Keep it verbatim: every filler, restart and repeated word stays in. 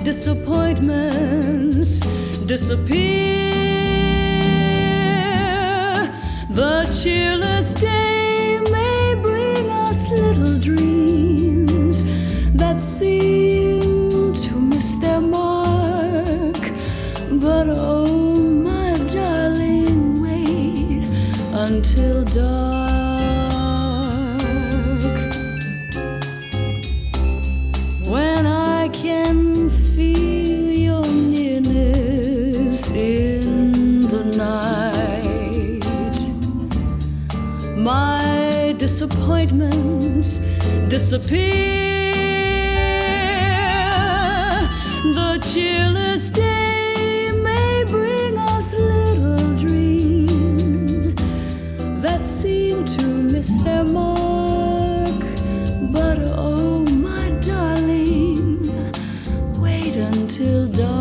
disappointments disappear. The cheerless day may bring us little dreams that seem to miss their mark. But oh, my darling, wait until dark. When I can feel your nearness in the night, my disappointments disappear. The cheerless day may bring us little dreams that seem to miss their mark. But oh, my darling, wait until dark.